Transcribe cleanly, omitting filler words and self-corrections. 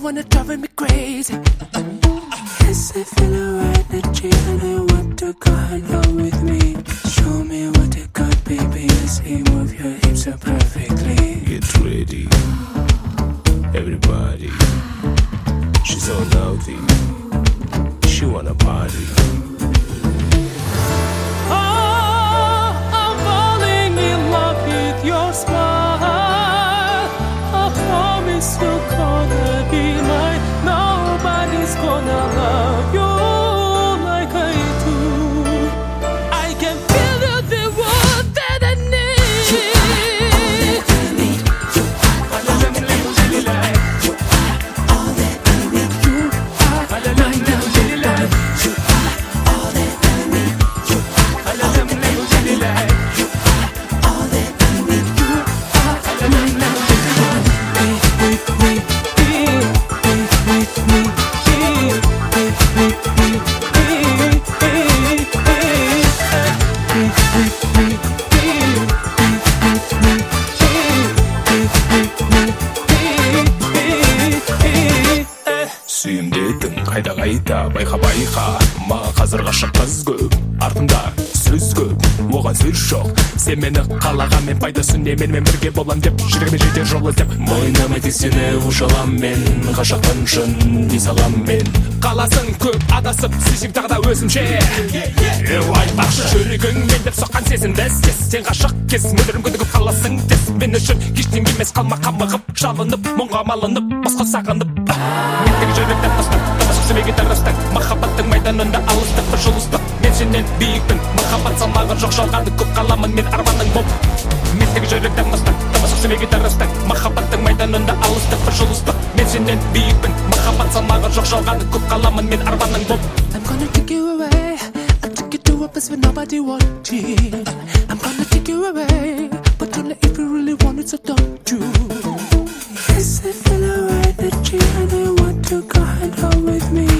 wanna drive me crazy. Yes, I feel alright, energy, and I want to go hang out with me. Show me what you got, baby. I see move your hips so perfectly. Get ready, everybody. She's so naughty. She wanna party. I'm falling in love with your smile. I promise you're gonna be mine. Nobody's gonna love you like I do. I can feel you, the one that I need. You are all that I need. You are all that I need. You are all that I need. You are all that I need. You are all that I need. You are all that I need. You are be with me, be with me, be with me, be Сүйем дедің қайда байқа маған қазір ғашық қыз көп артымда сөз көп оған сөз жоқ сен мені қалағанмен пайдасы не менімен бірге болам деп жүрегіме жетер жол іздеп мойнамай тек сені ұшалам мен ғашықтан шын дей салам мен қаласың көп адасып сүйсең тағы да өзімше айтпақшы жүрегіңмен деп соққан сезімді сес сен ғашық кез мөлдірім күдігіп қаласың тез мен үшін ештеңе емес қалма қамығып жалынып мұңға малынып босқа сағынып мендегі жүректен тастап табасқысымеге тарастық махаббаттың майданында алыстық бір жұлыстық мен сенен биікпін махаббат салмағы жоқ жалғады көп қаламын мен арманың боп мендегі жүректен тастап табасқысымеге тарастық махаббаттың майданында алыстық бір жұлыстық мен сенен биікпін махаббат салмағы жоқ жалғады көп қаламын мен арманың боп I'm gonna take you away. I'll take you to a place where nobody watching. I'm gonna take you away, but only if you really want it, so don't you? Yes, I feel alright, energy, and I want to go hang out with me.